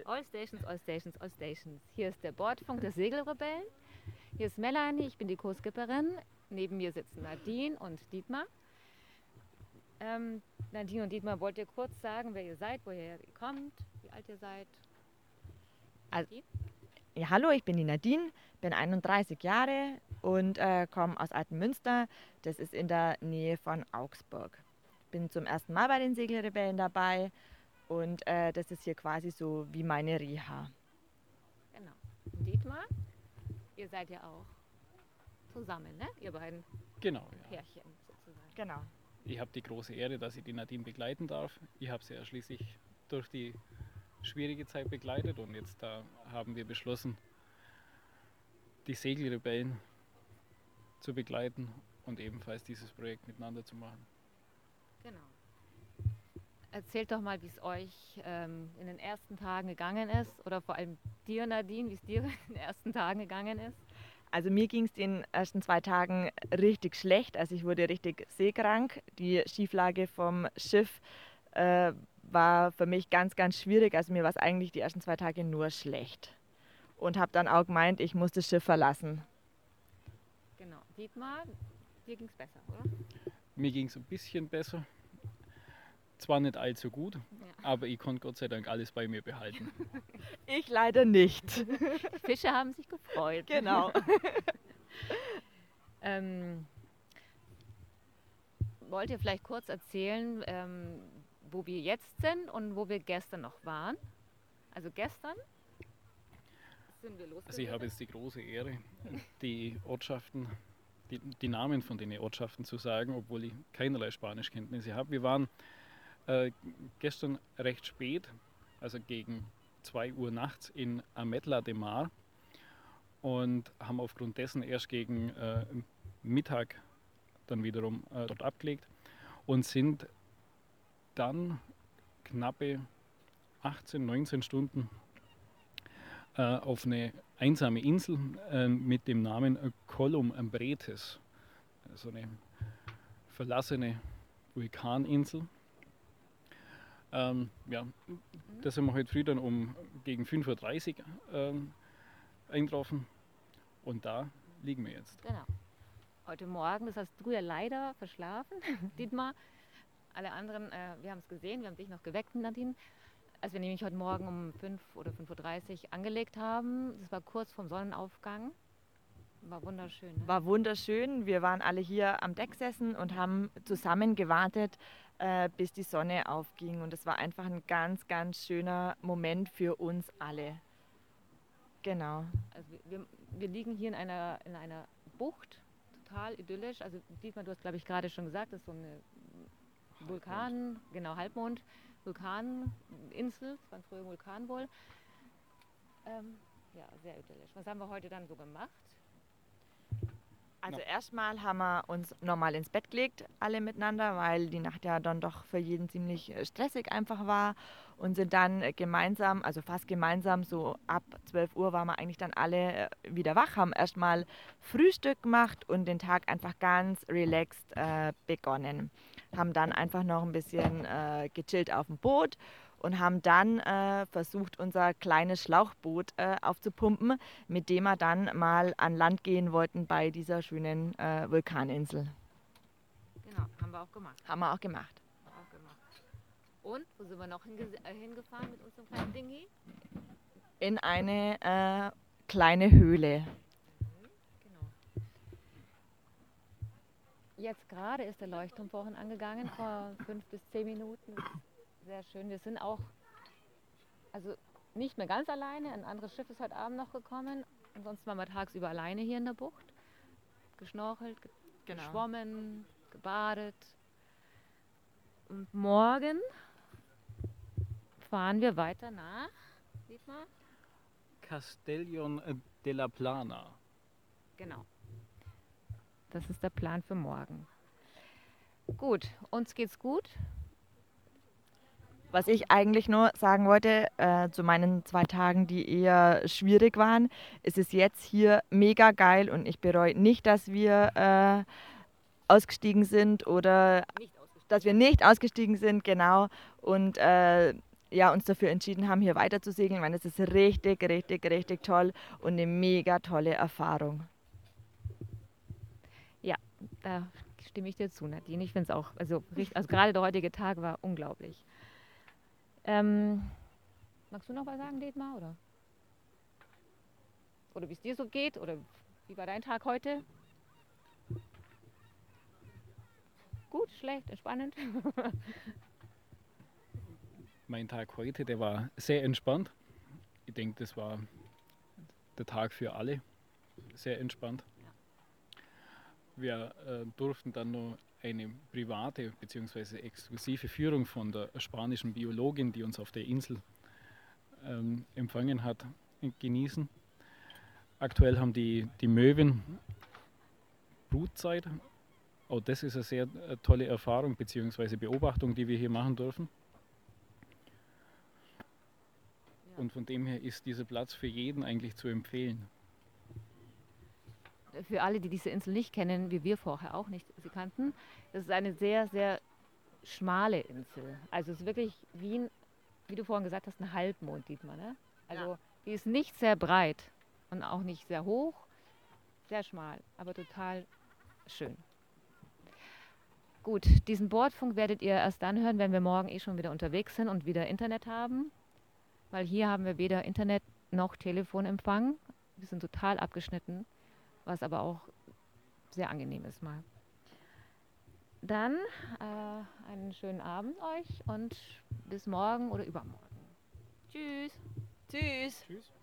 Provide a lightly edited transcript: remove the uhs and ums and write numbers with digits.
All Stations, All Stations, All Stations. Hier ist der Bordfunk der Segelrebellen. Hier ist Melanie, ich bin die Co-Skipperin. Neben mir sitzen Nadine und Dietmar. Nadine und Dietmar, wollt ihr kurz sagen, wer ihr seid, woher ihr kommt, wie alt ihr seid? Also, ja, hallo, ich bin die Nadine, bin 31 Jahre und komme aus Altenmünster. Das ist in der Nähe von Augsburg. Bin zum ersten Mal bei den Segelrebellen dabei und das ist hier quasi so wie meine Reha. Genau. Und Dietmar, ihr seid ja auch zusammen, ne? Ihr beiden Genau, ja. Pärchen sozusagen. Genau. Ich habe die große Ehre, dass ich die Nadine begleiten darf. Ich habe sie ja schließlich durch die schwierige Zeit begleitet und jetzt haben wir beschlossen, die Segelrebellen zu begleiten und ebenfalls dieses Projekt miteinander zu machen. Genau. Erzählt doch mal, wie es euch in den ersten Tagen gegangen ist oder vor allem dir, Nadine, wie es dir in den ersten Tagen gegangen ist. Also mir ging es den ersten 2 Tagen richtig schlecht, also ich wurde richtig seekrank. Die Schieflage vom Schiff war für mich ganz, ganz schwierig. Also mir war es eigentlich die ersten 2 Tage nur schlecht. Und habe dann auch gemeint, ich muss das Schiff verlassen. Genau. Dietmar, dir ging es besser, oder? Mir ging es ein bisschen besser. Zwar nicht allzu gut, Ja. aber ich konnte Gott sei Dank alles bei mir behalten. Ich leider nicht. Die Fische haben sich gefreut. Genau. Wollt ihr vielleicht kurz erzählen, wo wir jetzt sind und wo wir gestern noch waren? Also gestern sind wir losgegangen. Also ich habe jetzt die große Ehre, die Ortschaften, die Namen von den Ortschaften zu sagen, obwohl ich keinerlei Spanischkenntnisse habe. Wir waren gestern recht spät, also gegen 2 Uhr nachts in Ametlla de Mar und haben aufgrund dessen erst gegen Mittag dann wiederum dort abgelegt und sind dann knappe 18, 19 Stunden auf eine einsame Insel mit dem Namen Collum Ambretes, so eine verlassene Vulkaninsel. Ja, da sind wir heute früh dann gegen 5:30 Uhr eingetroffen und da liegen wir jetzt. Genau. Heute Morgen, das hast du ja leider verschlafen, Dietmar. Alle anderen, wir haben es gesehen, wir haben dich noch geweckt, Nadine. Als wir nämlich heute Morgen um 5 oder 5:30 Uhr angelegt haben, das war kurz vorm Sonnenaufgang. War wunderschön. Ne? War wunderschön. Wir waren alle hier am Deck gesessen und haben zusammen gewartet, bis die Sonne aufging. Und es war einfach ein ganz, ganz schöner Moment für uns alle. Genau. Also wir liegen hier in einer Bucht, total idyllisch. Also Dietmar, du hast glaube ich gerade schon gesagt, das ist so eine Halbmond, Vulkaninsel, das war früher Vulkan wohl. Ja, sehr idyllisch. Was haben wir heute dann so gemacht? Also erstmal haben wir uns normal ins Bett gelegt, alle miteinander, weil die Nacht ja dann doch für jeden ziemlich stressig einfach war und sind dann gemeinsam, also fast gemeinsam, so ab 12 Uhr waren wir eigentlich dann alle wieder wach, haben erstmal Frühstück gemacht und den Tag einfach ganz relaxed begonnen. Haben dann einfach noch ein bisschen gechillt auf dem Boot und haben dann versucht, unser kleines Schlauchboot aufzupumpen, mit dem wir dann mal an Land gehen wollten bei dieser schönen Vulkaninsel. Genau, haben wir auch gemacht. Haben wir auch gemacht. Und wo sind wir noch hingefahren mit unserem kleinen Dingi? In eine kleine Höhle. Genau. Jetzt gerade ist der Leuchtturm vorhin angegangen, vor 5 bis 10 Minuten. Sehr schön. Wir sind auch nicht mehr ganz alleine. Ein anderes Schiff ist heute Abend noch gekommen. Ansonsten waren wir tagsüber alleine hier in der Bucht. Geschnorchelt, geschwommen, gebadet. Und morgen fahren wir weiter nach, Dietmar? Castellón de la Plana. Genau. Das ist der Plan für morgen. Gut, uns geht's gut. Was ich eigentlich nur sagen wollte, zu meinen 2 Tagen, die eher schwierig waren, ist es jetzt hier mega geil und ich bereue nicht, dass wir ausgestiegen sind oder dass wir nicht ausgestiegen sind, genau. Und ja, uns dafür entschieden haben, hier weiter zu segeln, weil es ist richtig, richtig, richtig toll und eine mega tolle Erfahrung. Ja, da stimme ich dir zu, Nadine. Ich finde es auch, also gerade der heutige Tag war unglaublich. Magst du noch was sagen, Dietmar? Oder wie es dir so geht? Oder wie war dein Tag heute? Gut, schlecht, entspannend? Mein Tag heute, der war sehr entspannt. Ich denke, das war der Tag für alle. Sehr entspannt. Wir durften dann noch eine private bzw. exklusive Führung von der spanischen Biologin, die uns auf der Insel empfangen hat, genießen. Aktuell haben die Möwen Brutzeit. Auch das ist eine sehr tolle Erfahrung bzw. Beobachtung, die wir hier machen dürfen. Und von dem her ist dieser Platz für jeden eigentlich zu empfehlen. Für alle, die diese Insel nicht kennen, wie wir vorher auch nicht sie kannten, das ist eine sehr, sehr schmale Insel. Also es ist wirklich wie du vorhin gesagt hast, ein Halbmond, Dietmar. Ne? Also die ist nicht sehr breit und auch nicht sehr hoch, sehr schmal, aber total schön. Gut, diesen Bordfunk werdet ihr erst dann hören, wenn wir morgen schon wieder unterwegs sind und wieder Internet haben. Weil hier haben wir weder Internet noch Telefonempfang. Wir sind total abgeschnitten, was aber auch sehr angenehm ist mal. Dann einen schönen Abend euch und bis morgen oder übermorgen. Tschüss. Tschüss. Tschüss.